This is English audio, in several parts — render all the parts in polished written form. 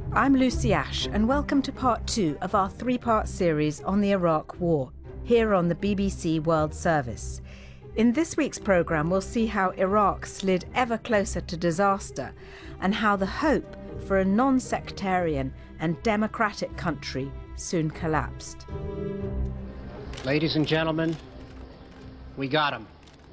I'm Lucy Ash, and welcome to part 2 of our 3-part series on the Iraq War, here on the BBC World Service. In this week's programme, we'll see how Iraq slid ever closer to disaster and how the hope for a non-sectarian and democratic country soon collapsed. Ladies and gentlemen, we got him.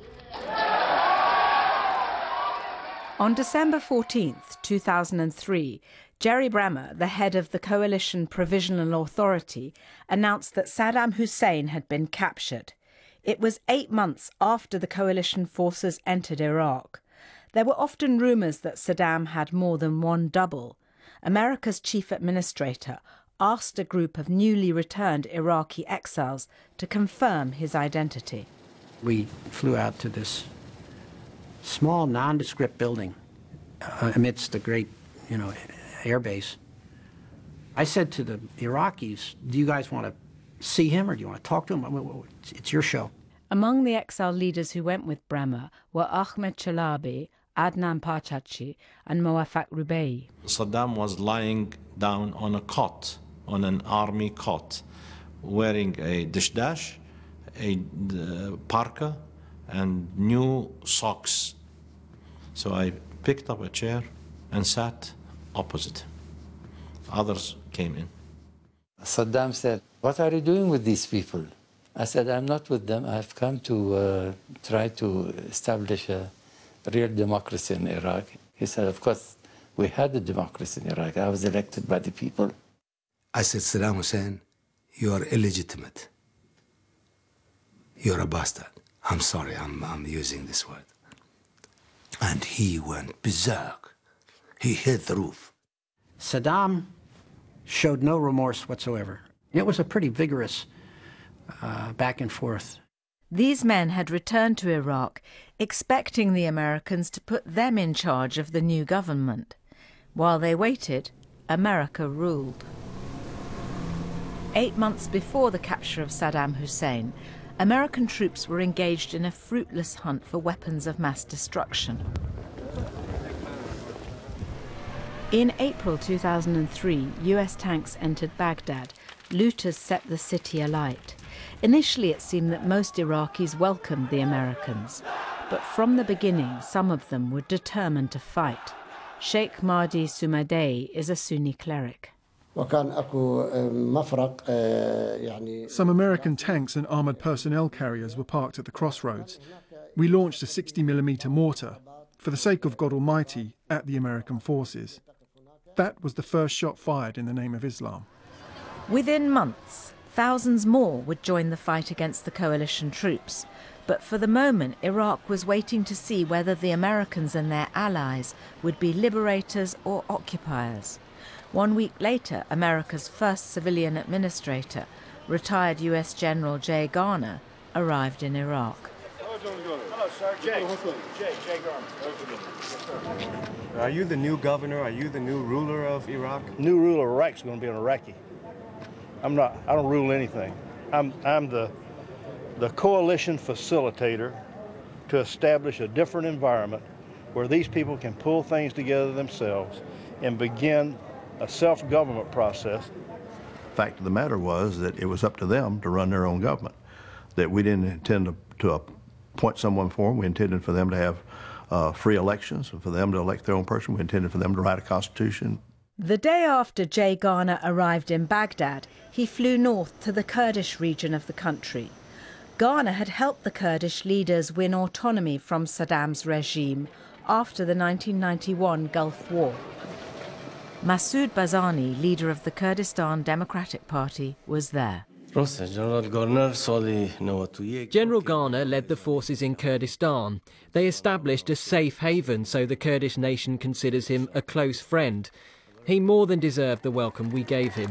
On December 14th, 2003, Jerry Bremer, the head of the Coalition Provisional Authority, announced that Saddam Hussein had been captured. It was 8 months after the coalition forces entered Iraq. There were often rumours that Saddam had more than one double. America's chief administrator asked a group of newly returned Iraqi exiles to confirm his identity. We flew out to this small, nondescript building amidst the great, air base. I said to the Iraqis, do you guys want to see him or do you want to talk to him? It's your show. Among the exile leaders who went with Bremer were Ahmed Chalabi, Adnan Parchachi and Mowaffaq Rubai. Saddam was lying down on a cot, on an army cot, wearing a dishdash, a parka, and new socks. So I picked up a chair and sat opposite him. Others came in. Saddam said, "What are you doing with these people?" I said, "I'm not with them. I've come to try to establish a real democracy in Iraq." He said, "Of course, we had a democracy in Iraq. I was elected by the people." I said, "Saddam Hussein, you are illegitimate. You're a bastard. I'm sorry, I'm using this word." And he went berserk. He hit the roof. Saddam showed no remorse whatsoever. It was a pretty vigorous back and forth. These men had returned to Iraq, expecting the Americans to put them in charge of the new government. While they waited, America ruled. 8 months before the capture of Saddam Hussein, American troops were engaged in a fruitless hunt for weapons of mass destruction. In April 2003, US tanks entered Baghdad. Looters set the city alight. Initially, it seemed that most Iraqis welcomed the Americans, but from the beginning, some of them were determined to fight. Sheikh Mahdi Sumadeh is a Sunni cleric. Some American tanks and armoured personnel carriers were parked at the crossroads. We launched a 60mm mortar, for the sake of God Almighty, at the American forces. That was the first shot fired in the name of Islam. Within months, thousands more would join the fight against the coalition troops. But for the moment, Iraq was waiting to see whether the Americans and their allies would be liberators or occupiers. 1 week later, America's first civilian administrator, retired US General Jay Garner, arrived in Iraq. Hello, sir. Jay Garner. Are you the new governor? Are you the new ruler of Iraq? New ruler of Iraq is going to be an Iraqi. I don't rule anything. I'm the coalition facilitator to establish a different environment where these people can pull things together themselves and begin a self-government process. The fact of the matter was that it was up to them to run their own government, that we didn't intend to appoint someone for them. We intended for them to have free elections, and for them to elect their own person. We intended for them to write a constitution. The day after Jay Garner arrived in Baghdad, he flew north to the Kurdish region of the country. Garner had helped the Kurdish leaders win autonomy from Saddam's regime after the 1991 Gulf War. Masoud Barzani, leader of the Kurdistan Democratic Party, was there. General Garner led the forces in Kurdistan. They established a safe haven, so the Kurdish nation considers him a close friend. He more than deserved the welcome we gave him.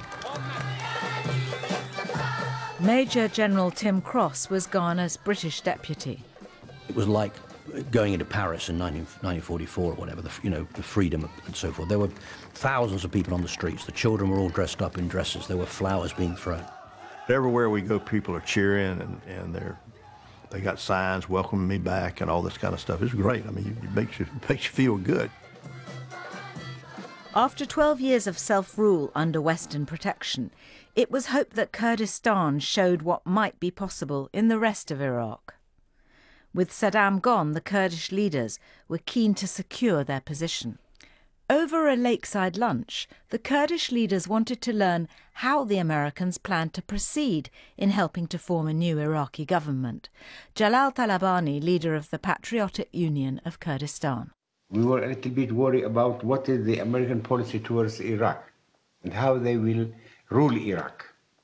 Major General Tim Cross was Garner's British deputy. It was like going into Paris in 1944 or whatever, the freedom and so forth. There were thousands of people on the streets. The children were all dressed up in dresses. There were flowers being thrown. Everywhere we go, people are cheering, and they got signs welcoming me back and all this kind of stuff. It's great. I mean, it makes you feel good. After 12 years of self-rule under Western protection, it was hoped that Kurdistan showed what might be possible in the rest of Iraq. With Saddam gone, the Kurdish leaders were keen to secure their position. Over a lakeside lunch, the Kurdish leaders wanted to learn how the Americans planned to proceed in helping to form a new Iraqi government. Jalal Talabani, leader of the Patriotic Union of Kurdistan. We were a little bit worried about what is the American policy towards Iraq and how they will rule Iraq.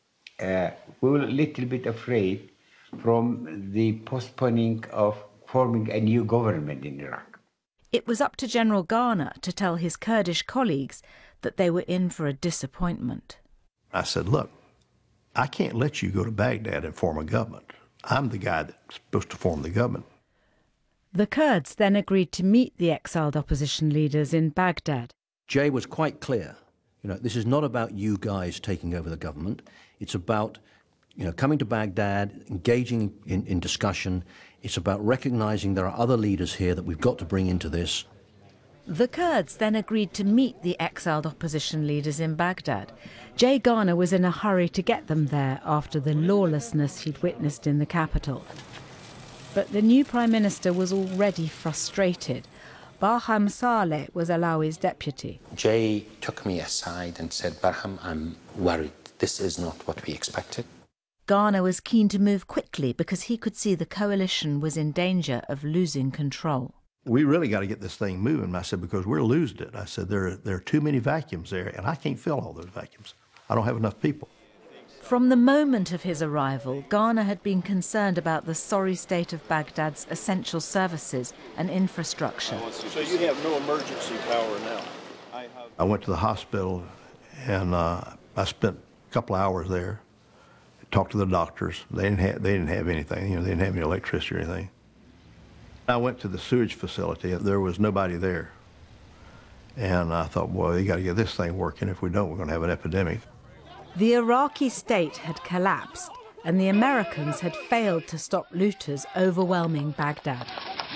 We were a little bit afraid from the postponing of forming a new government in Iraq. It was up to General Garner to tell his Kurdish colleagues that they were in for a disappointment. I said, look, I can't let you go to Baghdad and form a government. I'm the guy that's supposed to form the government. The Kurds then agreed to meet the exiled opposition leaders in Baghdad. Jay was quite clear. This is not about you guys taking over the government. It's about, coming to Baghdad, engaging in discussion. It's about recognizing there are other leaders here that we've got to bring into this. The Kurds then agreed to meet the exiled opposition leaders in Baghdad. Jay Garner was in a hurry to get them there after the lawlessness he'd witnessed in the capital. But the new Prime Minister was already frustrated. Barham Saleh was Alawi's deputy. Jay took me aside and said, Barham, I'm worried. This is not what we expected. Garner was keen to move quickly because he could see the coalition was in danger of losing control. We really got to get this thing moving, I said, because we're losing it. I said, there are too many vacuums there, and I can't fill all those vacuums. I don't have enough people. From the moment of his arrival, Garner had been concerned about the sorry state of Baghdad's essential services and infrastructure. So you have no emergency power now? I went to the hospital, and I spent a couple hours there, talked to the doctors. They didn't have anything. They didn't have any electricity or anything. I went to the sewage facility. There was nobody there. And I thought, well, you got to get this thing working. If we don't, we're going to have an epidemic. The Iraqi state had collapsed, and the Americans had failed to stop looters overwhelming Baghdad.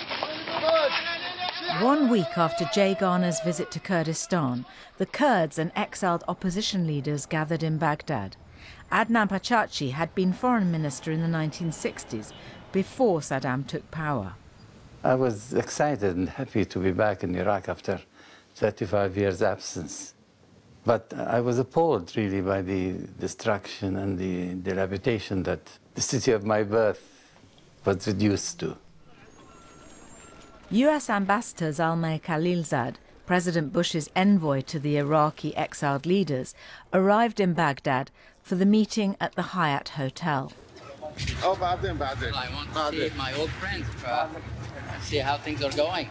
1 week after Jay Garner's visit to Kurdistan, the Kurds and exiled opposition leaders gathered in Baghdad. Adnan Pachachi had been foreign minister in the 1960s, before Saddam took power. I was excited and happy to be back in Iraq after 35 years' absence. But I was appalled, really, by the destruction and the dilapidation that the city of my birth was reduced to. US Ambassador Zalmay Khalilzad, President Bush's envoy to the Iraqi exiled leaders, arrived in Baghdad for the meeting at the Hyatt Hotel. I want to see my old friends, see how things are going.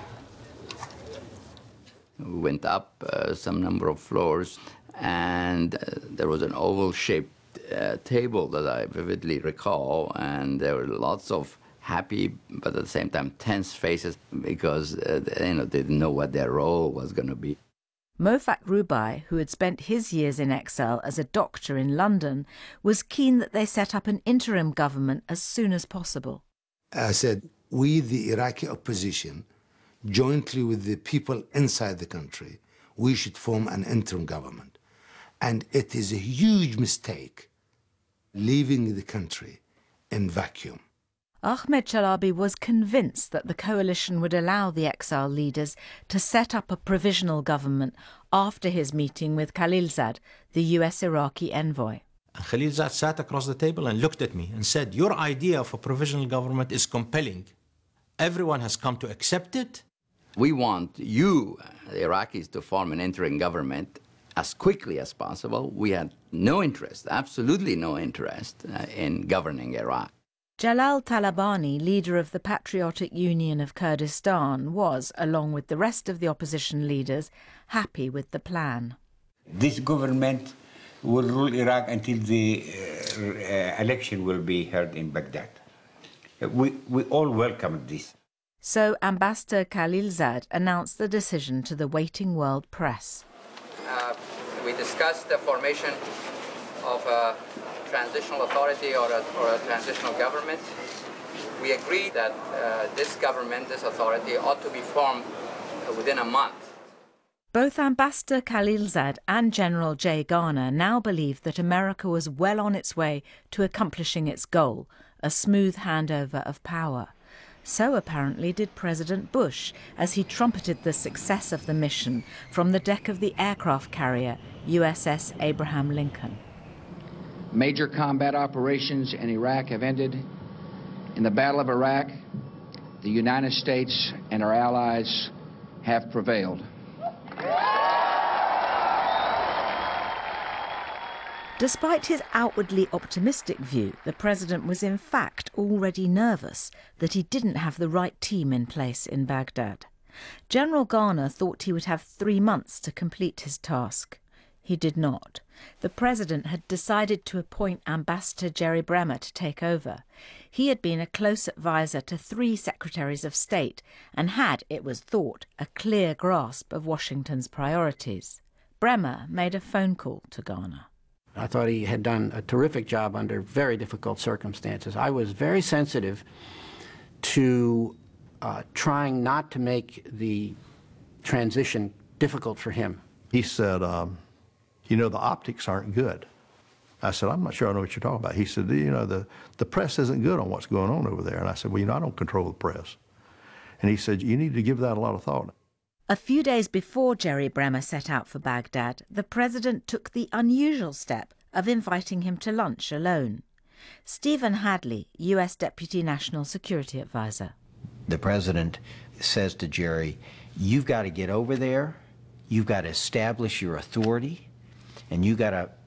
We went up some number of floors, and there was an oval-shaped table that I vividly recall, and there were lots of happy, but at the same time tense faces because they didn't know what their role was going to be. Mofak Rubai, who had spent his years in exile as a doctor in London, was keen that they set up an interim government as soon as possible. I said, we, the Iraqi opposition, jointly with the people inside the country, we should form an interim government. And it is a huge mistake leaving the country in vacuum. Ahmed Chalabi was convinced that the coalition would allow the exile leaders to set up a provisional government after his meeting with Khalilzad, the US Iraqi envoy. Khalilzad sat across the table and looked at me and said, your idea of a provisional government is compelling. Everyone has come to accept it. We want you, the Iraqis, to form an interim government as quickly as possible. We had no interest, absolutely no interest in governing Iraq. Jalal Talabani, leader of the Patriotic Union of Kurdistan, was, along with the rest of the opposition leaders, happy with the plan. This government will rule Iraq until the election will be held in Baghdad. We all welcome this. So Ambassador Khalilzad announced the decision to the waiting world press. We discussed the formation of a transitional authority or a transitional government. We agreed that this government, this authority, ought to be formed within a month. Both Ambassador Khalilzad and General Jay Garner now believed that America was well on its way to accomplishing its goal, a smooth handover of power. So apparently did President Bush, as he trumpeted the success of the mission from the deck of the aircraft carrier USS Abraham Lincoln. Major combat operations in Iraq have ended. In the Battle of Iraq, the United States and our allies have prevailed. Despite his outwardly optimistic view, the president was in fact already nervous that he didn't have the right team in place in Baghdad. General Garner thought he would have 3 months to complete his task. He did not. The president had decided to appoint Ambassador Jerry Bremer to take over. He had been a close advisor to 3 secretaries of state and had, it was thought, a clear grasp of Washington's priorities. Bremer made a phone call to Garner. I thought he had done a terrific job under very difficult circumstances. I was very sensitive to trying not to make the transition difficult for him. He said, you know, the optics aren't good. I said, I'm not sure I know what you're talking about. He said, you know, the press isn't good on what's going on over there. And I said, well, you know, I don't control the press. And he said, you need to give that a lot of thought. A few days before Jerry Bremer set out for Baghdad, the president took the unusual step of inviting him to lunch alone. Stephen Hadley, U.S. Deputy National Security Advisor. The president says to Jerry, you've got to get over there, you've got to establish your authority, and you've got to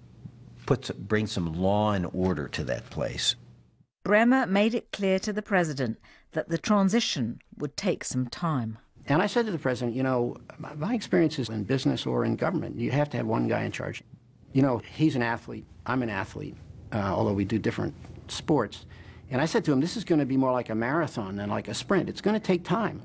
bring some law and order to that place. Bremer made it clear to the president that the transition would take some time. And I said to the president, you know, my experience is in business or in government, you have to have one guy in charge. You know, he's an athlete, I'm an athlete, although we do different sports. And I said to him, this is going to be more like a marathon than like a sprint. It's going to take time.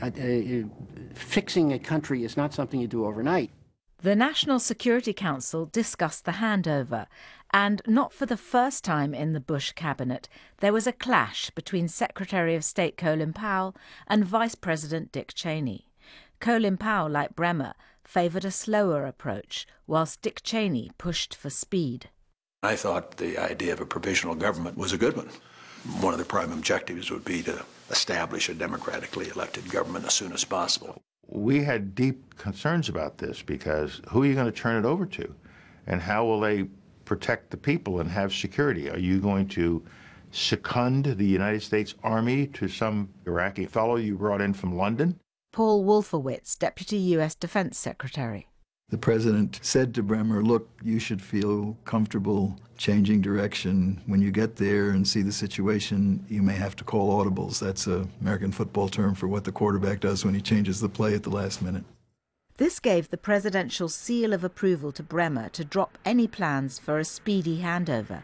Fixing a country is not something you do overnight. The National Security Council discussed the handover, and not for the first time in the Bush cabinet, there was a clash between Secretary of State Colin Powell and Vice President Dick Cheney. Colin Powell, like Bremer, favoured a slower approach, whilst Dick Cheney pushed for speed. I thought the idea of a provisional government was a good one. One of the prime objectives would be to establish a democratically elected government as soon as possible. We had deep concerns about this because who are you going to turn it over to? And how will they protect the people and have security? Are you going to second the United States Army to some Iraqi fellow you brought in from London? Paul Wolfowitz, Deputy U.S. Defense Secretary. The president said to Bremer, look, you should feel comfortable changing direction. When you get there and see the situation, you may have to call audibles. That's an American football term for what the quarterback does when he changes the play at the last minute. This gave the presidential seal of approval to Bremer to drop any plans for a speedy handover.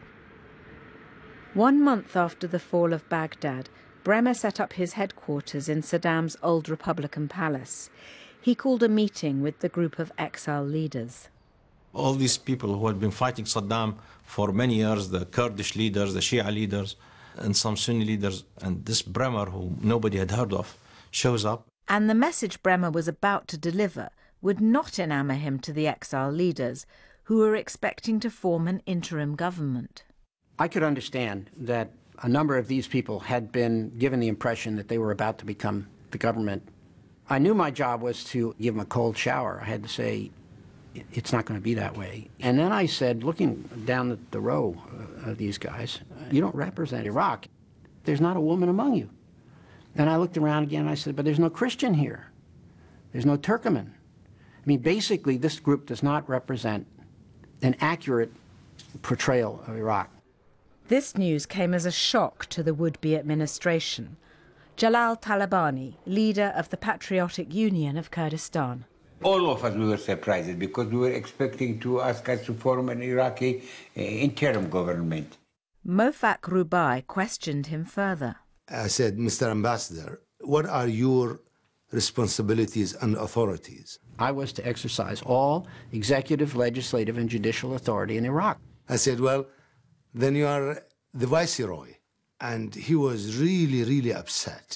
1 month after the fall of Baghdad, Bremer set up his headquarters in Saddam's old Republican palace. He called a meeting with the group of exile leaders. All these people who had been fighting Saddam for many years, the Kurdish leaders, the Shia leaders, and some Sunni leaders, and this Bremer, who nobody had heard of, shows up. And the message Bremer was about to deliver would not enamour him to the exile leaders, who were expecting to form an interim government. I could understand that a number of these people had been given the impression that they were about to become the government. I knew my job was to give them a cold shower. I had to say, it's not going to be that way. And then I said, looking down the row of these guys, you don't represent Iraq. There's not a woman among you. Then I looked around again and I said, but there's no Christian here. There's no Turkoman. I mean, basically, this group does not represent an accurate portrayal of Iraq. This news came as a shock to the would-be administration. Jalal Talabani, leader of the Patriotic Union of Kurdistan. All of us were surprised because we were expecting to ask us to form an Iraqi interim government. Mofak Rubai questioned him further. I said, Mr. Ambassador, what are your responsibilities and authorities? I was to exercise all executive, legislative, and judicial authority in Iraq. I said, well, then you are the viceroy. And he was really, really upset.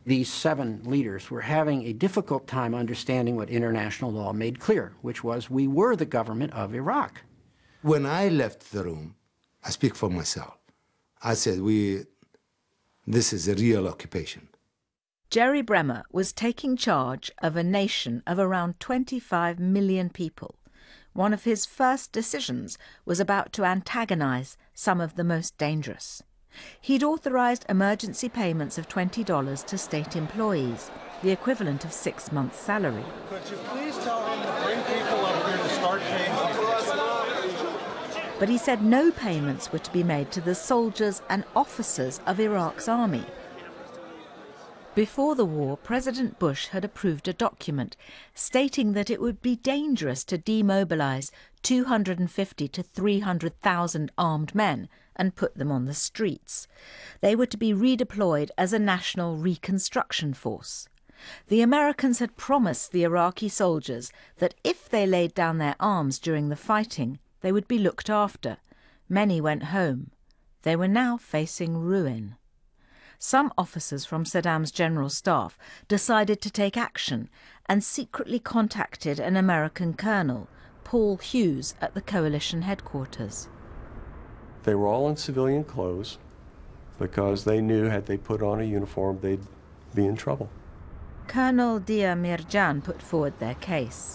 These 7 leaders were having a difficult time understanding what international law made clear, which was we were the government of Iraq. When I left the room, I speak for myself, I said, this is a real occupation. Jerry Bremer was taking charge of a nation of around 25 million people. One of his first decisions was about to antagonize some of the most dangerous. He'd authorized emergency payments of $20 to state employees, the equivalent of 6 months' salary. Could you please tell him to bring people up here to start paying? But he said no payments were to be made to the soldiers and officers of Iraq's army. Before the war, President Bush had approved a document stating that it would be dangerous to demobilize 250 to 300,000 armed men and put them on the streets. They were to be redeployed as a national reconstruction force. The Americans had promised the Iraqi soldiers that if they laid down their arms during the fighting, they would be looked after. Many went home. They were now facing ruin. Some officers from Saddam's general staff decided to take action and secretly contacted an American colonel, Paul Hughes, at the coalition headquarters. They were all in civilian clothes because they knew had they put on a uniform they'd be in trouble. Colonel Dia Mirjan put forward their case.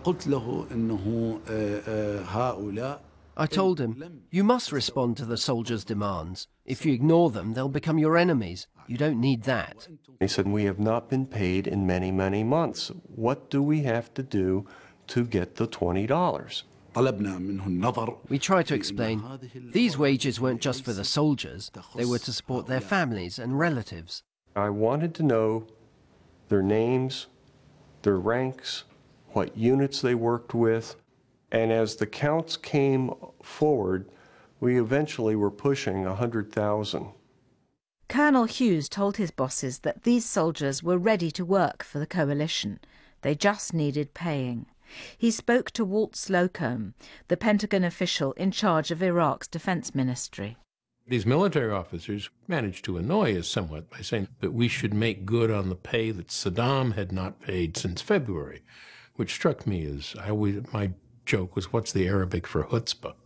I told him, you must respond to the soldiers' demands. If you ignore them, they'll become your enemies. You don't need that. He said, we have not been paid in many, many months. What do we have to do to get the $20? We tried to explain, these wages weren't just for the soldiers. They were to support their families and relatives. I wanted to know their names, their ranks, what units they worked with. And as the counts came forward, we eventually were pushing 100,000. Colonel Hughes told his bosses that these soldiers were ready to work for the coalition. They just needed paying. He spoke to Walt Slocum, the Pentagon official in charge of Iraq's defense ministry. These military officers managed to annoy us somewhat by saying that we should make good on the pay that Saddam had not paid since February, which struck me as my joke was, what's the Arabic for chutzpah?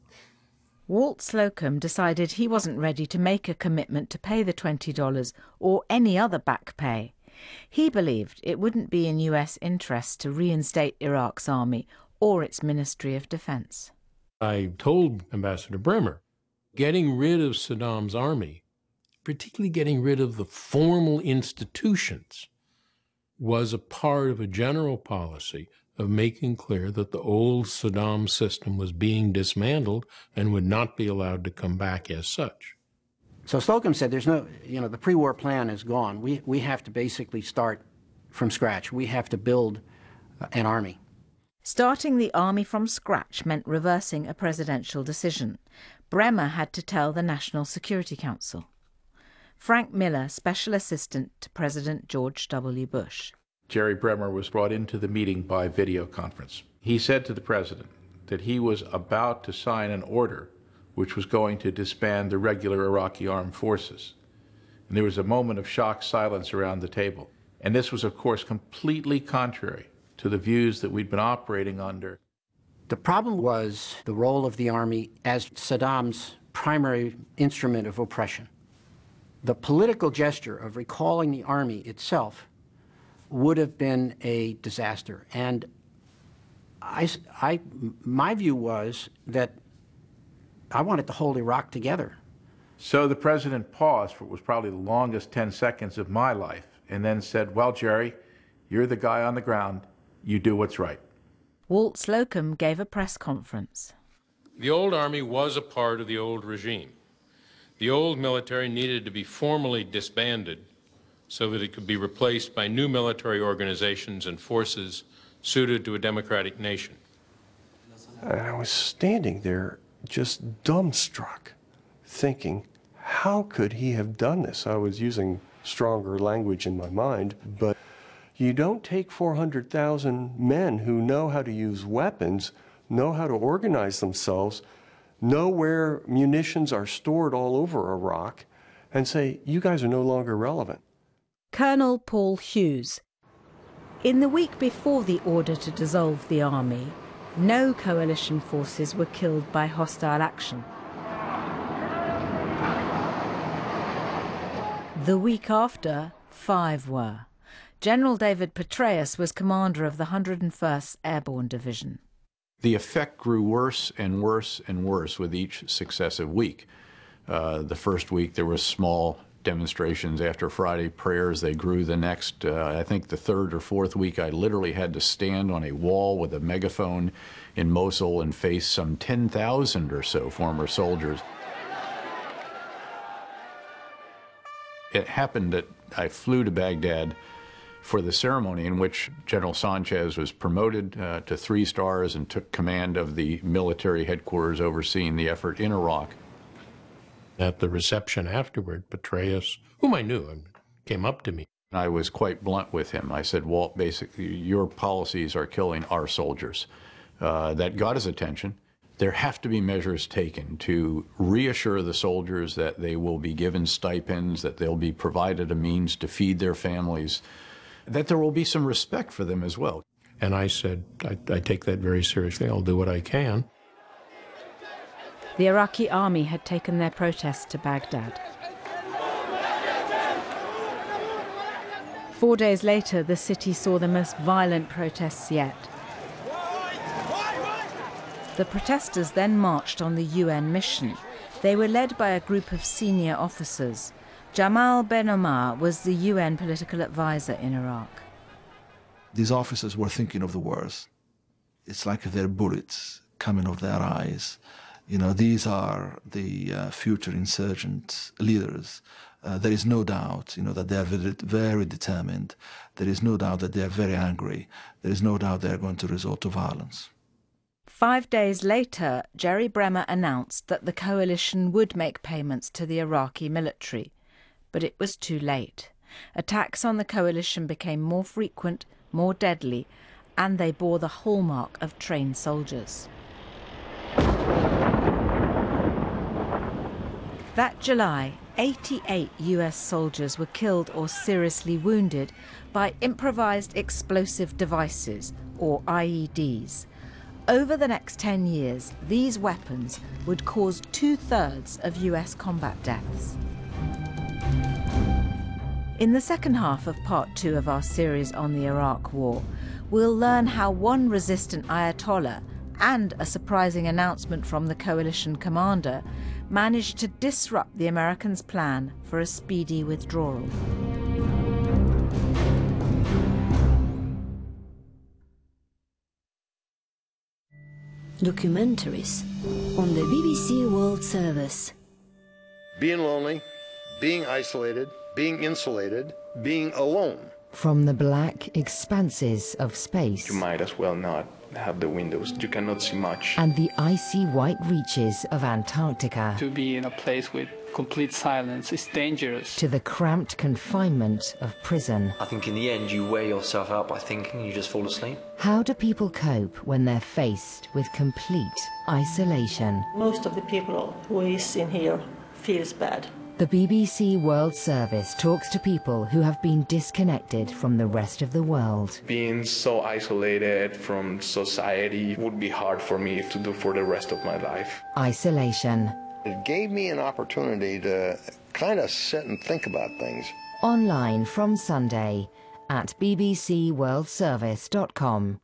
Walt Slocum decided he wasn't ready to make a commitment to pay the $20 or any other back pay. He believed it wouldn't be in US interest to reinstate Iraq's army or its Ministry of Defense. I told Ambassador Bremer, getting rid of Saddam's army, particularly getting rid of the formal institutions, was a part of a general policy of making clear that the old Saddam system was being dismantled and would not be allowed to come back as such. So Slocum said there's no, the pre-war plan is gone. We have to basically start from scratch. We have to build an army. Starting the army from scratch meant reversing a presidential decision. Bremer had to tell the National Security Council. Frank Miller, Special Assistant to President George W. Bush. Jerry Bremer was brought into the meeting by video conference. He said to the president that he was about to sign an order which was going to disband the regular Iraqi armed forces. And there was a moment of shocked silence around the table. And this was, of course, completely contrary to the views that we'd been operating under. The problem was the role of the army as Saddam's primary instrument of oppression. The political gesture of recalling the army itself would have been a disaster. And my view was that I wanted to hold Iraq together. So the president paused for what was probably the longest 10 seconds of my life and then said, well, Jerry, you're the guy on the ground. You do what's right. Walt Slocum gave a press conference. The old army was a part of the old regime. The old military needed to be formally disbanded so that it could be replaced by new military organizations and forces suited to a democratic nation. And I was standing there just dumbstruck, thinking, how could he have done this? I was using stronger language in my mind, but you don't take 400,000 men who know how to use weapons, know how to organize themselves, know where munitions are stored all over Iraq, and say, you guys are no longer relevant. Colonel Paul Hughes. In the week before the order to dissolve the army, no coalition forces were killed by hostile action. The week after, 5 were. General David Petraeus was commander of the 101st Airborne Division. The effect grew worse and worse and worse with each successive week. The first week there were small demonstrations after Friday prayers. They grew the next, I think the third or fourth week, I literally had to stand on a wall with a megaphone in Mosul and face some 10,000 or so former soldiers. It happened that I flew to Baghdad for the ceremony in which General Sanchez was promoted to 3 stars and took command of the military headquarters overseeing the effort in Iraq. At the reception afterward, Petraeus, whom I knew, came up to me. I was quite blunt with him. I said, Walt, basically, your policies are killing our soldiers. That got his attention. There have to be measures taken to reassure the soldiers that they will be given stipends, that they'll be provided a means to feed their families, that there will be some respect for them as well. And I said, I take that very seriously. I'll do what I can. The Iraqi army had taken their protests to Baghdad. 4 days later, the city saw the most violent protests yet. The protesters then marched on the UN mission. They were led by a group of senior officers. Jamal Ben Omar was the UN political advisor in Iraq. These officers were thinking of the worst. It's like their bullets coming off their eyes. You know, these are the future insurgent leaders. There is no doubt, you know, that they are very, very determined. There is no doubt that they are very angry. There is no doubt they are going to resort to violence. 5 days later, Jerry Bremer announced that the coalition would make payments to the Iraqi military. But it was too late. Attacks on the coalition became more frequent, more deadly, and they bore the hallmark of trained soldiers. That July, 88 US soldiers were killed or seriously wounded by improvised explosive devices, or IEDs. Over the next 10 years, these weapons would cause 2/3 of US combat deaths. In the second half of part 2 of our series on the Iraq War, we'll learn how one resistant Ayatollah and a surprising announcement from the coalition commander managed to disrupt the Americans' plan for a speedy withdrawal. Documentaries on the BBC World Service. Being lonely, being isolated, being insulated, being alone. From the black expanses of space. You might as well not have the windows. You cannot see much. And the icy white reaches of Antarctica. To be in a place with complete silence is dangerous. To the cramped confinement of prison. I think in the end you wear yourself out by thinking, you just fall asleep. How do people cope when they're faced with complete isolation? Most of the people who is in here feels bad. The BBC World Service talks to people who have been disconnected from the rest of the world. Being so isolated from society would be hard for me to do for the rest of my life. Isolation. It gave me an opportunity to kind of sit and think about things. Online from Sunday at bbcworldservice.com.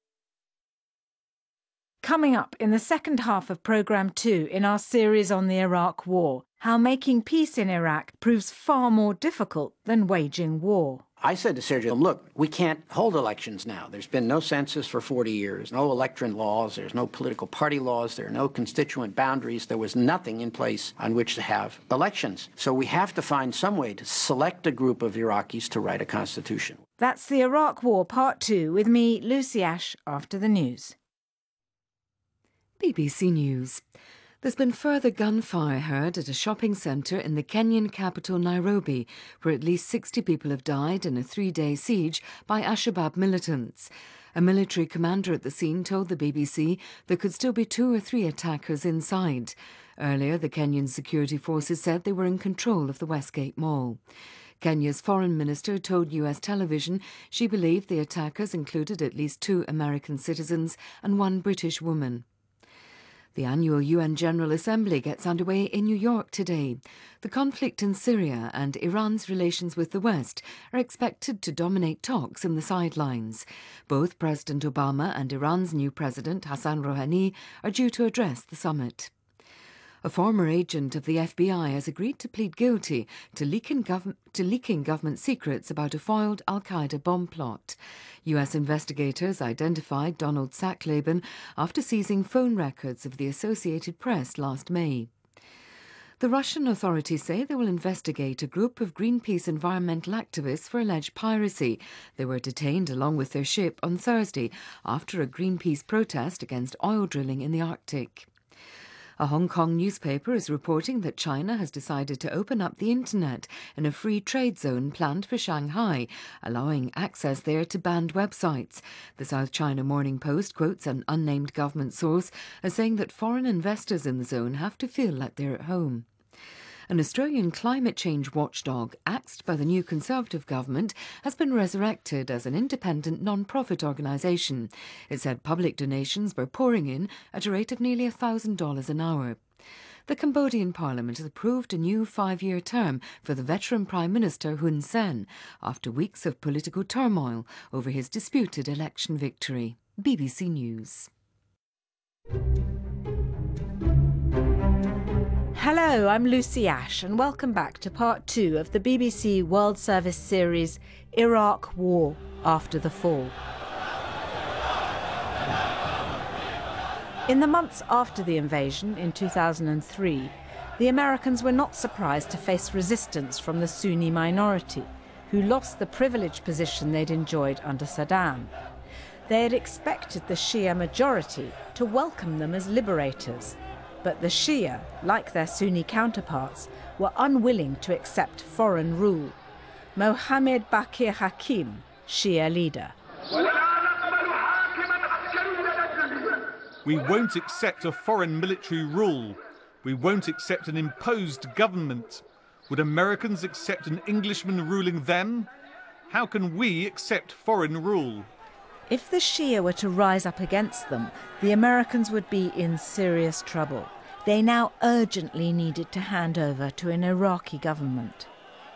Coming up in the second half of Programme 2 in our series on the Iraq War, how making peace in Iraq proves far more difficult than waging war. I said to Sergio, look, we can't hold elections now. There's been no census for 40 years, no election laws, there's no political party laws, there are no constituent boundaries. There was nothing in place on which to have elections. So we have to find some way to select a group of Iraqis to write a constitution. That's the Iraq War Part 2 with me, Lucy Ash, after the news. BBC News. There's been further gunfire heard at a shopping centre in the Kenyan capital Nairobi, where at least 60 people have died in a 3-day siege by Al-Shabaab militants. A military commander at the scene told the BBC there could still be 2 or 3 attackers inside. Earlier, the Kenyan security forces said they were in control of the Westgate Mall. Kenya's foreign minister told US television she believed the attackers included at least 2 American citizens and 1 British woman. The annual UN General Assembly gets underway in New York today. The conflict in Syria and Iran's relations with the West are expected to dominate talks in the sidelines. Both President Obama and Iran's new president, Hassan Rouhani, are due to address the summit. A former agent of the FBI has agreed to plead guilty to leaking government secrets about a foiled al-Qaeda bomb plot. US investigators identified Donald Sacklaben after seizing phone records of the Associated Press last May. The Russian authorities say they will investigate a group of Greenpeace environmental activists for alleged piracy. They were detained along with their ship on Thursday after a Greenpeace protest against oil drilling in the Arctic. A Hong Kong newspaper is reporting that China has decided to open up the internet in a free trade zone planned for Shanghai, allowing access there to banned websites. The South China Morning Post quotes an unnamed government source as saying that foreign investors in the zone have to feel like they're at home. An Australian climate change watchdog, axed by the new Conservative government, has been resurrected as an independent non-profit organisation. It said public donations were pouring in at a rate of nearly $1,000 an hour. The Cambodian Parliament has approved a new 5-year term for the veteran Prime Minister Hun Sen after weeks of political turmoil over his disputed election victory. BBC News. Hello, I'm Lucy Ash, and welcome back to part 2 of the BBC World Service series Iraq War After the Fall. In the months after the invasion in 2003, the Americans were not surprised to face resistance from the Sunni minority, who lost the privileged position they'd enjoyed under Saddam. They had expected the Shia majority to welcome them as liberators, but the Shia, like their Sunni counterparts, were unwilling to accept foreign rule. Mohammed Bakir Hakim, Shia leader. We won't accept a foreign military rule. We won't accept an imposed government. Would Americans accept an Englishman ruling them? How can we accept foreign rule? If the Shia were to rise up against them, the Americans would be in serious trouble. They now urgently needed to hand over to an Iraqi government.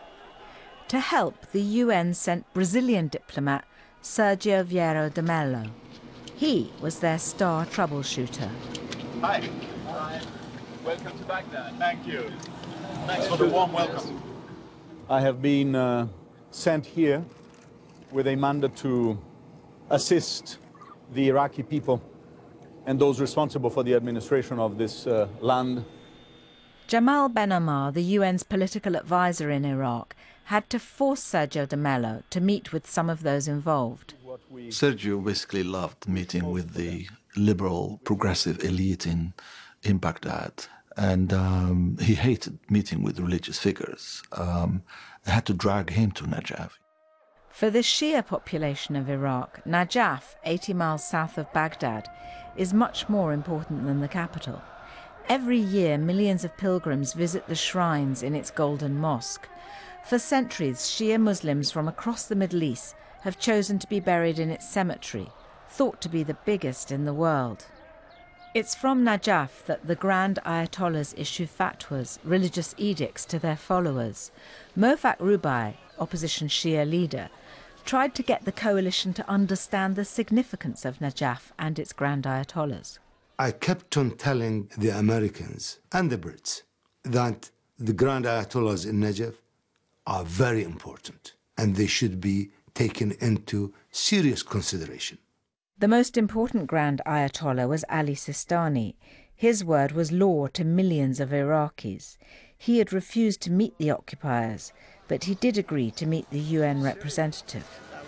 To help, the UN sent Brazilian diplomat Sergio Vieira de Mello. He was their star troubleshooter. Hi. Hi. Welcome to Baghdad. Thank you. Thanks for the warm welcome. I have been sent here with a mandate to assist the Iraqi people and those responsible for the administration of this land. Jamal Ben Omar, the UN's political advisor in Iraq, had to force Sergio de Mello to meet with some of those involved. Sergio basically loved meeting with the liberal, progressive elite in Baghdad, and he hated meeting with religious figures. I had to drag him to Najaf. For the Shia population of Iraq, Najaf, 80 miles south of Baghdad, is much more important than the capital. Every year, millions of pilgrims visit the shrines in its golden mosque. For centuries, Shia Muslims from across the Middle East have chosen to be buried in its cemetery, thought to be the biggest in the world. It's from Najaf that the Grand Ayatollahs issue fatwas, religious edicts to their followers. Mofak Rubai, opposition Shia leader, tried to get the coalition to understand the significance of Najaf and its Grand Ayatollahs. I kept on telling the Americans and the Brits that the Grand Ayatollahs in Najaf are very important and they should be taken into serious consideration. The most important Grand Ayatollah was Ali Sistani. His word was law to millions of Iraqis. He had refused to meet the occupiers, but he did agree to meet the UN representative.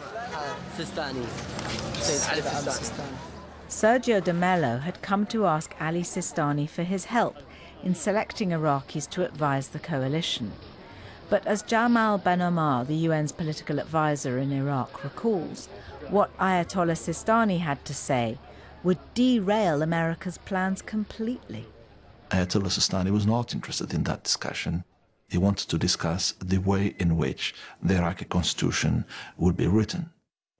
Sergio de Mello had come to ask Ali Sistani for his help in selecting Iraqis to advise the coalition. But as Jamal Ben Omar, the UN's political advisor in Iraq, recalls, what Ayatollah Sistani had to say would derail America's plans completely. Ayatollah Sistani was not interested in that discussion. He wanted to discuss the way in which the Iraqi constitution would be written.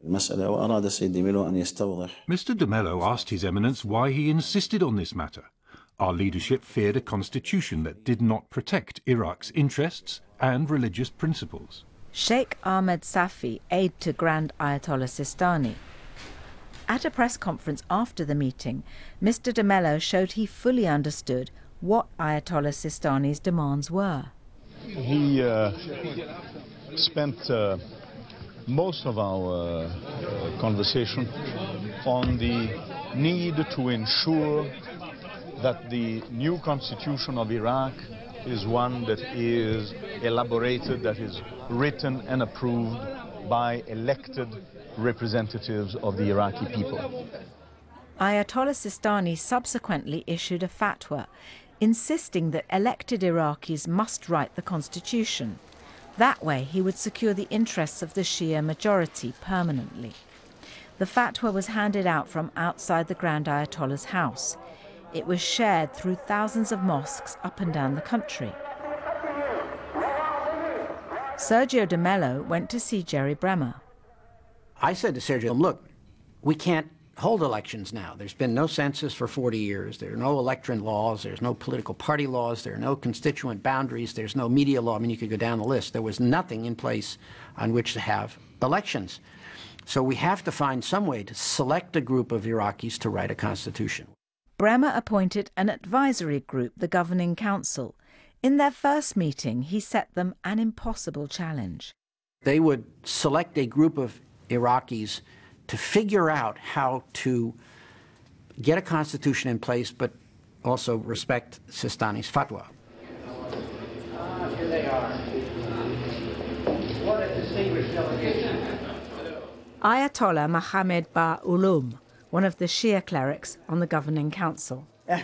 Mr. de Mello asked His Eminence why he insisted on this matter. Our leadership feared a constitution that did not protect Iraq's interests and religious principles. Sheikh Ahmed Safi, aide to Grand Ayatollah Sistani. At a press conference after the meeting, Mr. de Mello showed he fully understood what Ayatollah Sistani's demands were. He spent most of our conversation on the need to ensure that the new constitution of Iraq is one that is elaborated, that is written and approved by elected representatives of the Iraqi people. Ayatollah Sistani subsequently issued a fatwa insisting that elected Iraqis must write the constitution. That way he would secure the interests of the Shia majority permanently. The fatwa was handed out from outside the Grand Ayatollah's house. It was shared through thousands of mosques up and down the country. Sergio de Mello went to see Jerry Bremer. I said to Sergio, look, we can't hold elections now. There's been no census for 40 years. There are no electoral laws. There's no political party laws. There are no constituent boundaries. There's no media law. I mean, you could go down the list. There was nothing in place on which to have elections. So we have to find some way to select a group of Iraqis to write a constitution. Bremer appointed an advisory group, the Governing Council. In their first meeting, he set them an impossible challenge. They would select a group of Iraqis to figure out how to get a constitution in place, but also respect Sistani's fatwa. Here they are. What a distinguished delegation. Ayatollah Mohammed Ba Ulum, one of the Shia clerics on the Governing Council.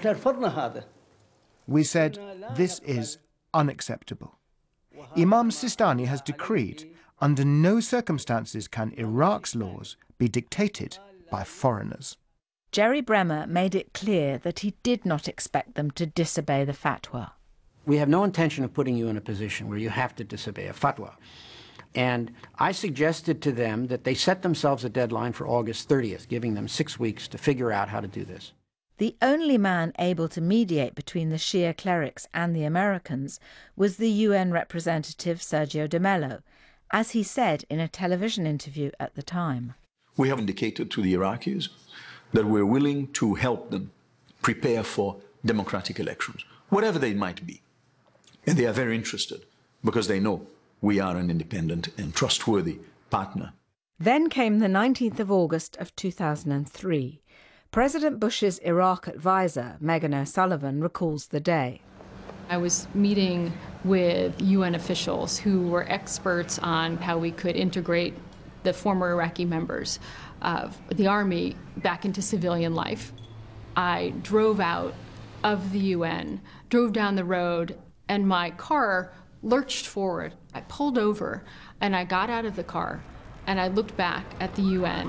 We said, this is unacceptable. Imam Sistani has decreed, under no circumstances can Iraq's laws be dictated by foreigners. Jerry Bremer made it clear that he did not expect them to disobey the fatwa. We have no intention of putting you in a position where you have to disobey a fatwa. And I suggested to them that they set themselves a deadline for August 30th, giving them 6 weeks to figure out how to do this. The only man able to mediate between the Shia clerics and the Americans was the UN representative Sergio de Mello, as he said in a television interview at the time. We have indicated to the Iraqis that we're willing to help them prepare for democratic elections, whatever they might be. And they are very interested because they know we are an independent and trustworthy partner. Then came the 19th of August of 2003. President Bush's Iraq advisor, Megan O'Sullivan, recalls the day. I was meeting with UN officials who were experts on how we could integrate the former Iraqi members of the army back into civilian life. I drove out of the UN, drove down the road, and my car lurched forward. I pulled over, and I got out of the car, and I looked back at the UN.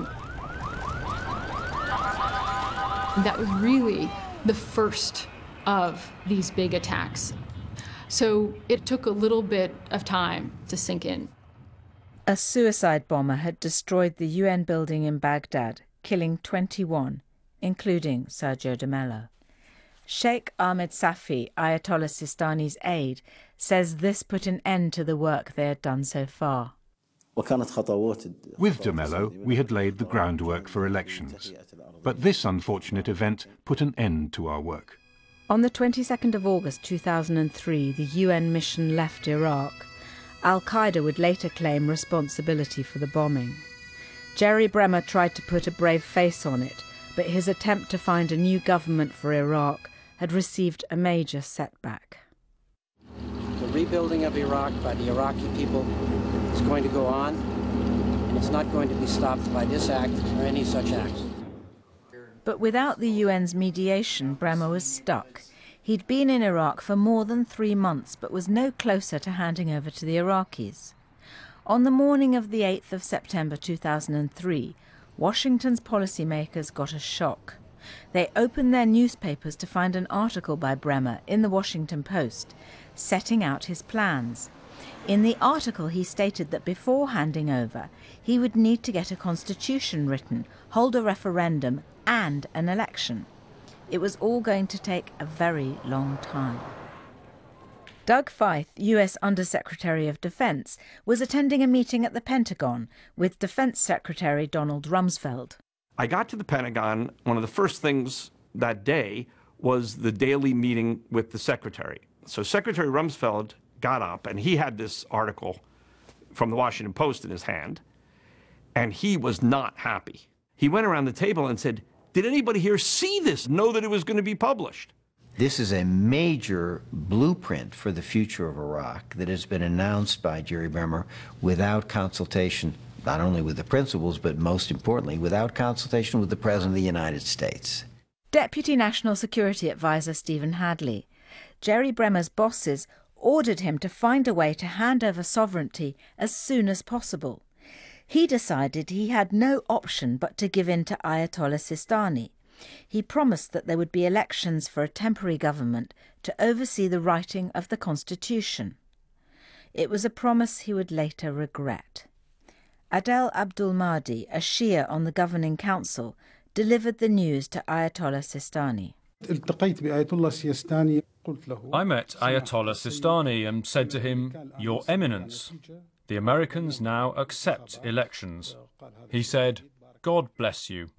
That was really the first of these big attacks. So it took a little bit of time to sink in. A suicide bomber had destroyed the UN building in Baghdad, killing 21, including Sergio de Mello. Sheikh Ahmed Safi, Ayatollah Sistani's aide, says this put an end to the work they had done so far. With de Mello, we had laid the groundwork for elections. But this unfortunate event put an end to our work. On the 22nd of August 2003, the UN mission left Iraq. Al-Qaeda would later claim responsibility for the bombing. Jerry Bremer tried to put a brave face on it, but his attempt to find a new government for Iraq had received a major setback. The rebuilding of Iraq by the Iraqi people is going to go on, and it's not going to be stopped by this act or any such acts. But without the UN's mediation, Bremer was stuck. He'd been in Iraq for more than 3 months, but was no closer to handing over to the Iraqis. On the morning of the 8th of September 2003, Washington's policymakers got a shock. They opened their newspapers to find an article by Bremer in the Washington Post, setting out his plans. In the article, he stated that before handing over, he would need to get a constitution written, hold a referendum, and an election. It was all going to take a very long time. Doug Feith, U.S. Undersecretary of Defense, was attending a meeting at the Pentagon with Defense Secretary Donald Rumsfeld. I got to the Pentagon. One of the first things that day was the daily meeting with the Secretary. So Secretary Rumsfeld got up, and he had this article from the Washington Post in his hand, and he was not happy. He went around the table and said, "Did anybody here see this, know that it was going to be published?" This is a major blueprint for the future of Iraq that has been announced by Jerry Bremer without consultation, not only with the principals, but most importantly, without consultation with the President of the United States. Deputy National Security Advisor Stephen Hadley. Jerry Bremer's bosses ordered him to find a way to hand over sovereignty as soon as possible. He decided he had no option but to give in to Ayatollah Sistani. He promised that there would be elections for a temporary government to oversee the writing of the constitution. It was a promise he would later regret. Adel Abdul Mahdi, a Shia on the governing council, delivered the news to Ayatollah Sistani. I met Ayatollah Sistani and said to him, "Your Eminence, the Americans now accept elections." He said, "God bless you."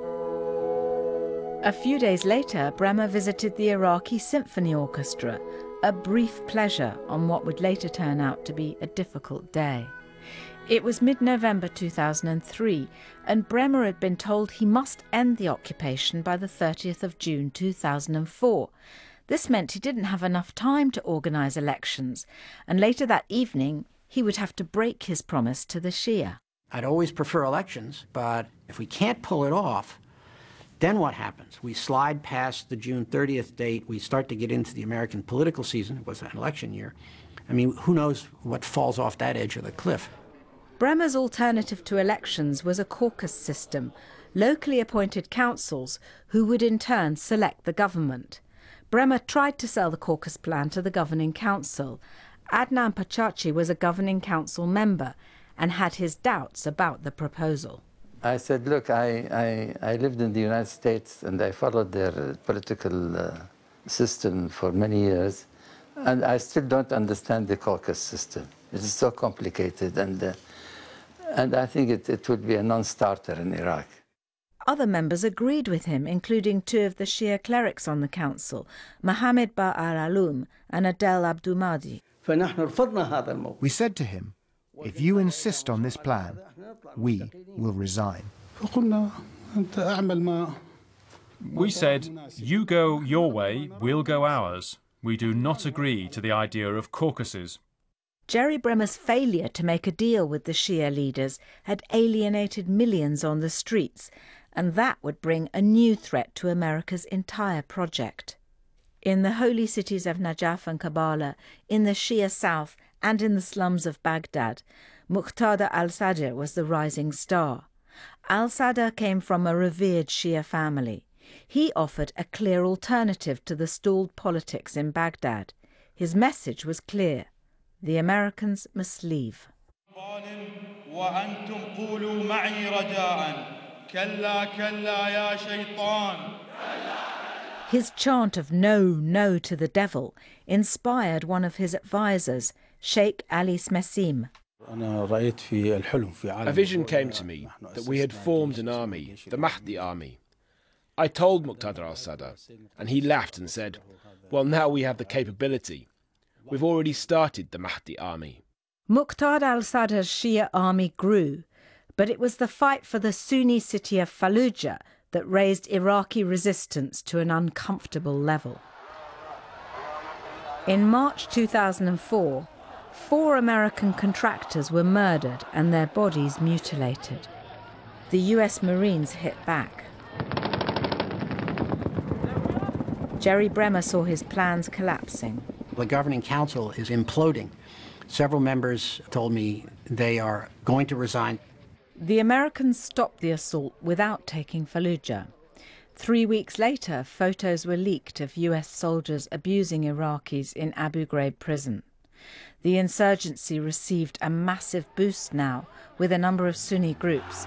A few days later, Bremer visited the Iraqi Symphony Orchestra, a brief pleasure on what would later turn out to be a difficult day. It was mid-November 2003, and Bremer had been told he must end the occupation by the 30th of June 2004. This meant he didn't have enough time to organise elections, and later that evening he would have to break his promise to the Shia. I'd always prefer elections, but if we can't pull it off, then what happens? We slide past the June 30th date, we start to get into the American political season. It was an election year. I mean, who knows what falls off that edge of the cliff? Bremer's alternative to elections was a caucus system, locally appointed councils who would in turn select the government. Bremer tried to sell the caucus plan to the governing council. Adnan Pachachi was a governing council member and had his doubts about the proposal. I said, look, I lived in the United States and I followed their political system for many years, and I still don't understand the caucus system. It is so complicated, and I think it would be a non-starter in Iraq. Other members agreed with him, including two of the Shia clerics on the council, Mohammed Ba al-Alum and Adel Abdul Mahdi. We said to him, if you insist on this plan, we will resign. We said, you go your way, we'll go ours. We do not agree to the idea of caucuses. Jerry Bremer's failure to make a deal with the Shia leaders had alienated millions on the streets, and that would bring a new threat to America's entire project. In the holy cities of Najaf and Kabbalah, in the Shia south, and in the slums of Baghdad, Muqtada al-Sadr was the rising star. Al-Sadr came from a revered Shia family. He offered a clear alternative to the stalled politics in Baghdad. His message was clear. The Americans must leave. His chant of "No, no" to the devil inspired one of his advisors, Sheikh Ali Smesim. A vision came to me that we had formed an army, the Mahdi army. I told Muqtada al-Sadr, and he laughed and said, well, now we have the capability. We've already started the Mahdi army. Muqtada al-Sadr's Shia army grew, but it was the fight for the Sunni city of Fallujah that raised Iraqi resistance to an uncomfortable level. In March 2004, 4 American contractors were murdered and their bodies mutilated. The US Marines hit back. Jerry Bremer saw his plans collapsing. The governing council is imploding. Several members told me they are going to resign. The Americans stopped the assault without taking Fallujah. 3 weeks later, photos were leaked of US soldiers abusing Iraqis in Abu Ghraib prison. The insurgency received a massive boost now, with a number of Sunni groups.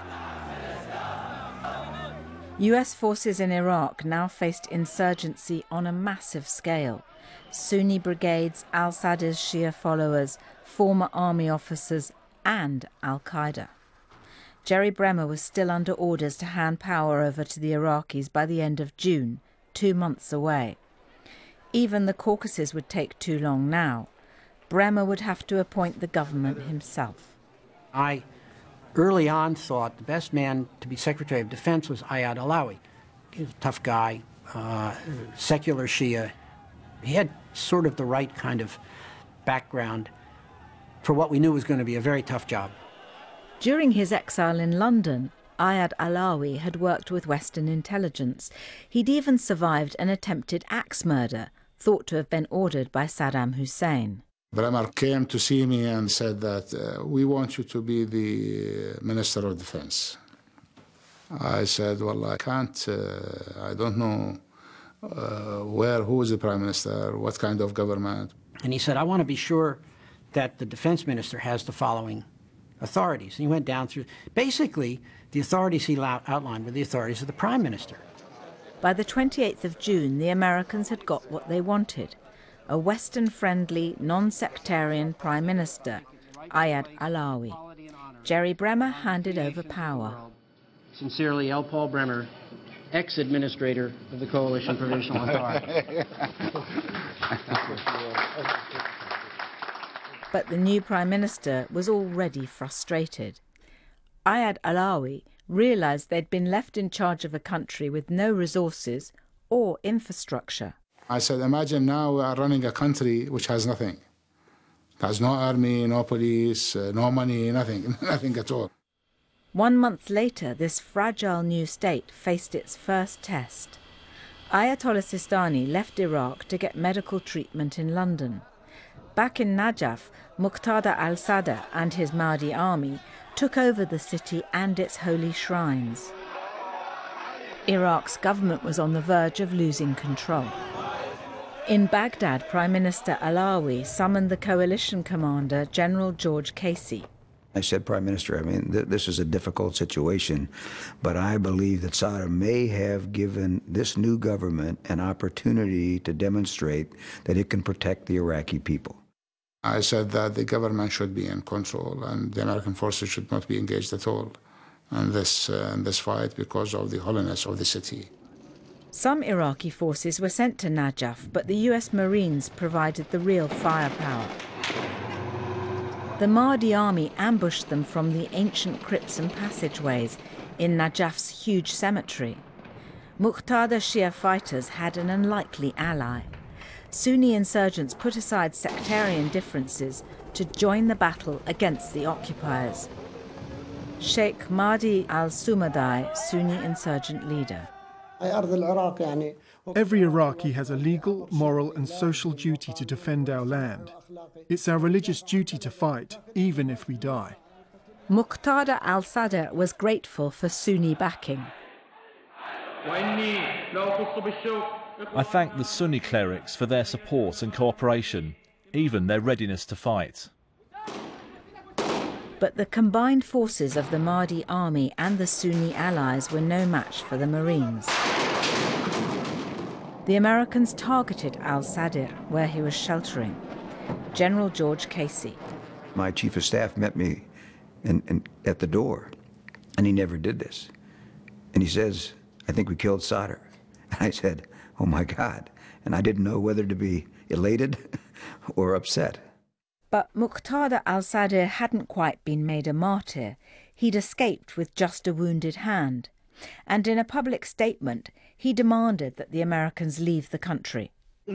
US forces in Iraq now faced insurgency on a massive scale. Sunni brigades, al-Sadr's Shia followers, former army officers and al-Qaeda. Jerry Bremer was still under orders to hand power over to the Iraqis by the end of June, 2 months away. Even the caucuses would take too long now. Bremer would have to appoint the government himself. I early on thought the best man to be Secretary of Defense was Ayad Alawi. He was a tough guy, secular Shia. He had sort of the right kind of background for what we knew was going to be a very tough job. During his exile in London, Ayad Alawi had worked with Western intelligence. He'd even survived an attempted axe murder, thought to have been ordered by Saddam Hussein. Bremer came to see me and said that we want you to be the Minister of Defense. I said, well, I can't, I don't know who is the Prime Minister, what kind of government. And he said, I want to be sure that the Defense Minister has the following authorities. And he went down through, basically, the authorities he outlined were the authorities of the Prime Minister. By the 28th of June, the Americans had got what they wanted. A Western-friendly, non-sectarian Prime Minister, Ayad Alawi. Jerry Bremer handed over power. Sincerely, L. Paul Bremer, ex-administrator of the Coalition Provisional Authority. But the new Prime Minister was already frustrated. Ayad Alawi realised they'd been left in charge of a country with no resources or infrastructure. I said, imagine now we are running a country which has nothing. It has no army, no police, no money, nothing, nothing at all. 1 month later, this fragile new state faced its first test. Ayatollah Sistani left Iraq to get medical treatment in London. Back in Najaf, Muqtada al-Sadr and his Mahdi army took over the city and its holy shrines. Iraq's government was on the verge of losing control. In Baghdad, Prime Minister Alawi summoned the coalition commander, General George Casey. I said, Prime Minister, I mean, this is a difficult situation, but I believe that Sadr may have given this new government an opportunity to demonstrate that it can protect the Iraqi people. I said that the government should be in control and the American forces should not be engaged at all in this fight because of the holiness of the city. Some Iraqi forces were sent to Najaf, but the US Marines provided the real firepower. The Mahdi army ambushed them from the ancient crypts and passageways in Najaf's huge cemetery. Muqtada Shia fighters had an unlikely ally. Sunni insurgents put aside sectarian differences to join the battle against the occupiers. Sheikh Mahdi al-Sumadai, Sunni insurgent leader. Every Iraqi has a legal, moral and social duty to defend our land. It's our religious duty to fight, even if we die. Muqtada al-Sadr was grateful for Sunni backing. I thank the Sunni clerics for their support and cooperation, even their readiness to fight. But the combined forces of the Mahdi army and the Sunni allies were no match for the Marines. The Americans targeted al-Sadr where he was sheltering. General George Casey. My chief of staff met me at the door, and he never did this. And he says, I think we killed Sadr. And I said, oh my God. And I didn't know whether to be elated or upset. But Muqtada al-Sadr hadn't quite been made a martyr. He'd escaped with just a wounded hand. And in a public statement, he demanded that the Americans leave the country.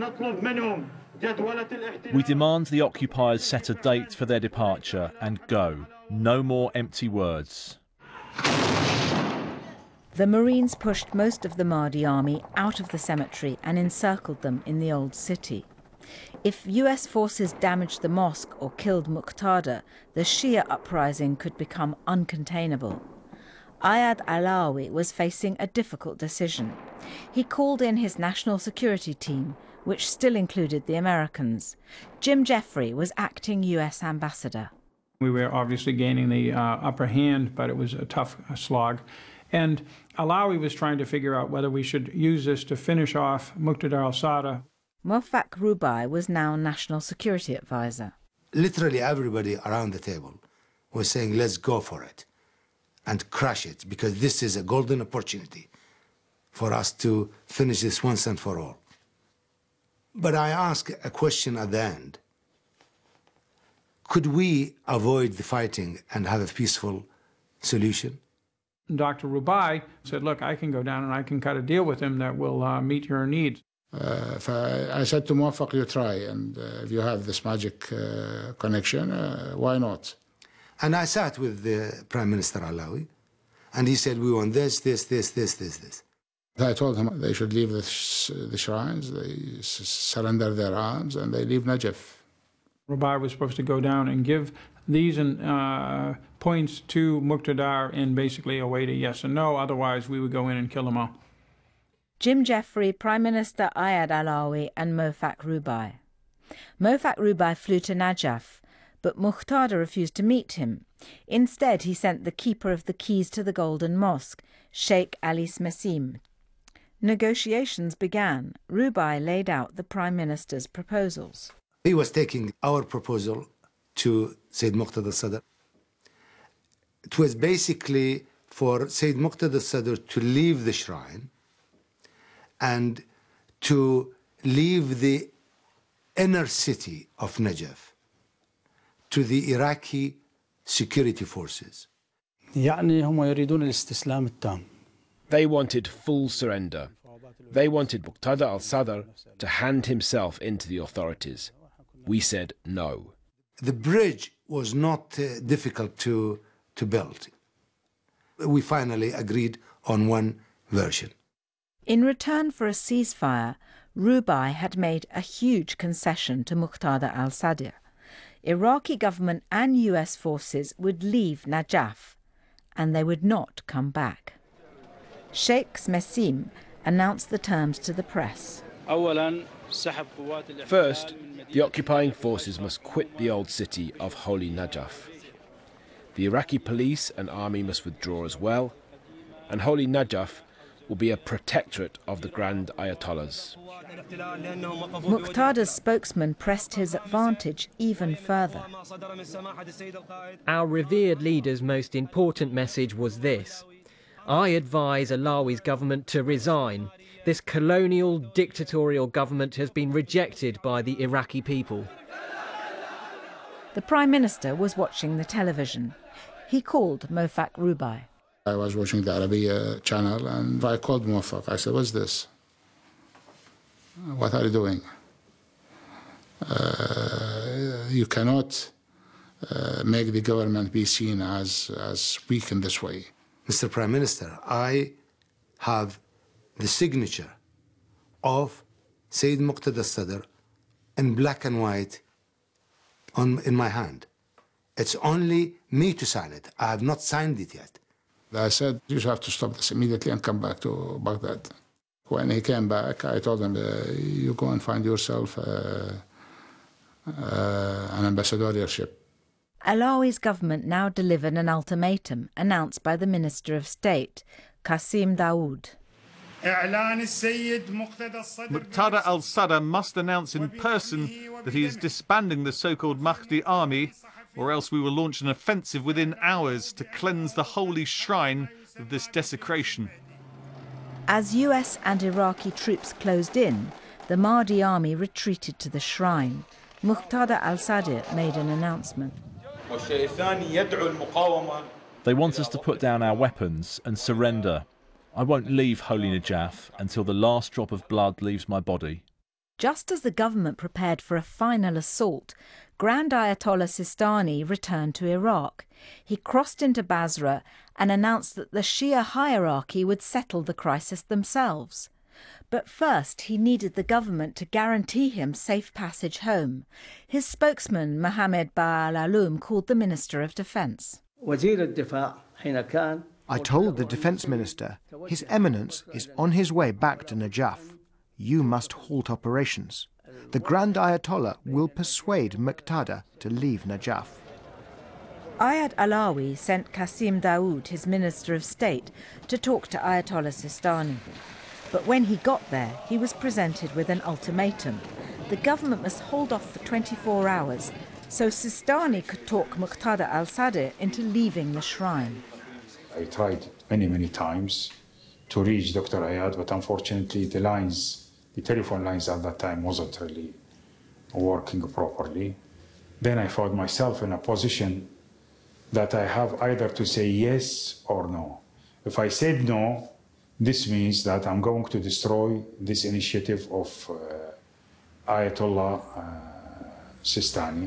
We demand the occupiers set a date for their departure and go. No more empty words. The Marines pushed most of the Mahdi army out of the cemetery and encircled them in the old city. If US forces damaged the mosque or killed Muqtada, the Shia uprising could become uncontainable. Ayad Alawi was facing a difficult decision. He called in his national security team, which still included the Americans. Jim Jeffrey was acting US ambassador. We were obviously gaining the upper hand, but it was a tough slog. And Alawi was trying to figure out whether we should use this to finish off Muqtada al-Sadr. Mofak Rubai was now national security advisor. Literally everybody around the table was saying, let's go for it and crush it, because this is a golden opportunity for us to finish this once and for all. But I asked a question at the end. Could we avoid the fighting and have a peaceful solution? Dr. Rubai said, look, I can go down and I can cut a deal with him that will meet your needs. I said to Muwaffaq, you try, and if you have this magic connection, why not? And I sat with the Prime Minister Alawi, and he said, we want this. I told him they should leave the shrines, they surrender their arms, and they leave Najaf. Rubai was supposed to go down and give these points to Muqtada in basically a way to yes and no, otherwise we would go in and kill them all. Jim Jeffrey, Prime Minister Ayad Alawi and Mofak Rubai. Mofak Rubai flew to Najaf, but Muqtada refused to meet him. Instead, he sent the keeper of the keys to the Golden Mosque, Sheikh Ali Smassim. Negotiations began. Rubai laid out the Prime Minister's proposals. He was taking our proposal to Sayyid Muqtada al-Sadr. It was basically for Sayyid Muqtada al-Sadr to leave the shrine and to leave the inner city of Najaf to the Iraqi security forces. They wanted full surrender. They wanted Muqtada al-Sadr to hand himself into the authorities. We said no. The bridge was not difficult to build. We finally agreed on one version. In return for a ceasefire, Rubai had made a huge concession to Muqtada al-Sadr. Iraqi government and US forces would leave Najaf, and they would not come back. Sheikh Smassim announced the terms to the press. First, the occupying forces must quit the old city of Holy Najaf. The Iraqi police and army must withdraw as well, and Holy Najaf will be a protectorate of the Grand Ayatollahs. Muqtada's spokesman pressed his advantage even further. Our revered leader's most important message was this: I advise Alawi's government to resign. This colonial, dictatorial government has been rejected by the Iraqi people. The Prime Minister was watching the television. He called Mofak Rubai. I was watching the Arabiya channel and I called Muwaffaq. I said, what's this? What are you doing? You cannot make the government be seen as weak in this way. Mr. Prime Minister, I have the signature of Sayyid Muqtada al-Sadr in black and white in my hand. It's only me to sign it. I have not signed it yet. I said, you have to stop this immediately and come back to Baghdad. When he came back, I told him, you go and find yourself an ambassadorship. Alawi's government now delivered an ultimatum announced by the Minister of State, Qasim Dawood. Muqtada al-Sadr must announce in person that he is disbanding the so-called Mahdi army, or else we will launch an offensive within hours to cleanse the holy shrine of this desecration. As US and Iraqi troops closed in, the Mahdi army retreated to the shrine. Muqtada al-Sadr made an announcement. They want us to put down our weapons and surrender. I won't leave Holy Najaf until the last drop of blood leaves my body. Just as the government prepared for a final assault, Grand Ayatollah Sistani returned to Iraq. He crossed into Basra and announced that the Shia hierarchy would settle the crisis themselves. But first he needed the government to guarantee him safe passage home. His spokesman, Mohammed Ba al-Aloum, called the Minister of Defence. I told the defense minister, His Eminence is on his way back to Najaf. You must halt operations. The Grand Ayatollah will persuade Muqtada to leave Najaf. Ayad Alawi sent Qasim Daoud, his Minister of State, to talk to Ayatollah Sistani. But when he got there, he was presented with an ultimatum. The government must hold off for 24 hours, so Sistani could talk Muqtada al-Sadr into leaving the shrine. I tried many times to reach Dr. Ayad, but unfortunately the telephone lines at that time wasn't really working properly. Then I found myself in a position that I have either to say yes or no. If I said no, this means that I'm going to destroy this initiative of Ayatollah Sistani.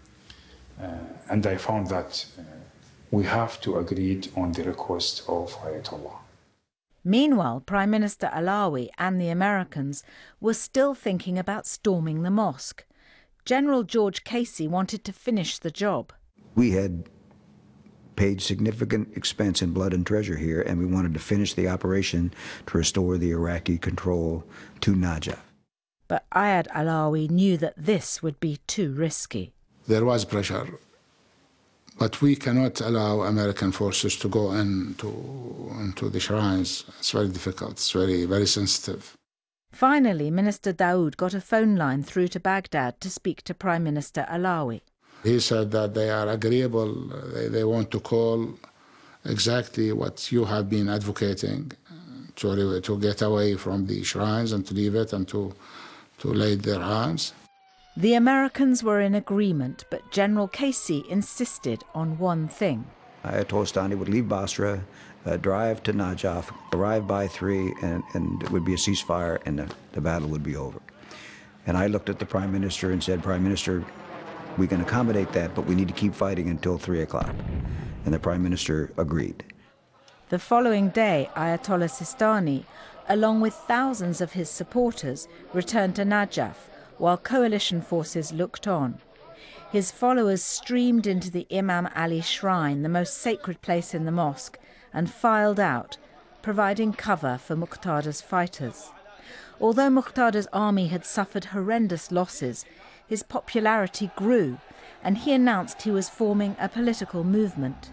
And I found that we have to agree on the request of Ayatollah. Meanwhile, Prime Minister Alawi and the Americans were still thinking about storming the mosque. General George Casey wanted to finish the job. We had paid significant expense in blood and treasure here, and we wanted to finish the operation to restore the Iraqi control to Najaf. But Ayad Alawi knew that this would be too risky. There was pressure, but we cannot allow American forces to go into the shrines. It's very difficult. It's very sensitive. Finally, Minister Daoud got a phone line through to Baghdad to speak to Prime Minister Alawi. He said that they are agreeable. They want to call exactly what you have been advocating, to get away from the shrines and to leave it and to lay their hands. The Americans were in agreement, but General Casey insisted on one thing. Ayatollah Sistani would leave Basra, drive to Najaf, arrive by 3, and it would be a ceasefire, and the battle would be over. And I looked at the Prime Minister and said, Prime Minister, we can accommodate that, but we need to keep fighting until 3 o'clock. And the Prime Minister agreed. The following day, Ayatollah Sistani, along with thousands of his supporters, returned to Najaf, while coalition forces looked on. His followers streamed into the Imam Ali shrine, the most sacred place in the mosque, and filed out, providing cover for Muqtada's fighters. Although Muqtada's army had suffered horrendous losses, his popularity grew, and he announced he was forming a political movement.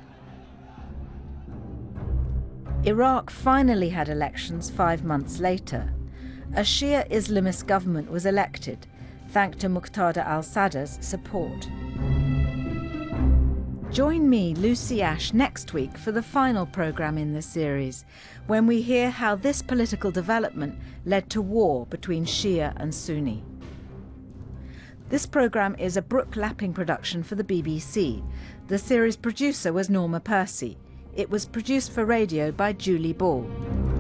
Iraq finally had elections 5 months later. A Shia Islamist government was elected, thanks to Muqtada al-Sadr's support. Join me, Lucy Ash, next week for the final programme in the series, when we hear how this political development led to war between Shia and Sunni. This programme is a Brooke Lapping production for the BBC. The series producer was Norma Percy. It was produced for radio by Julie Ball.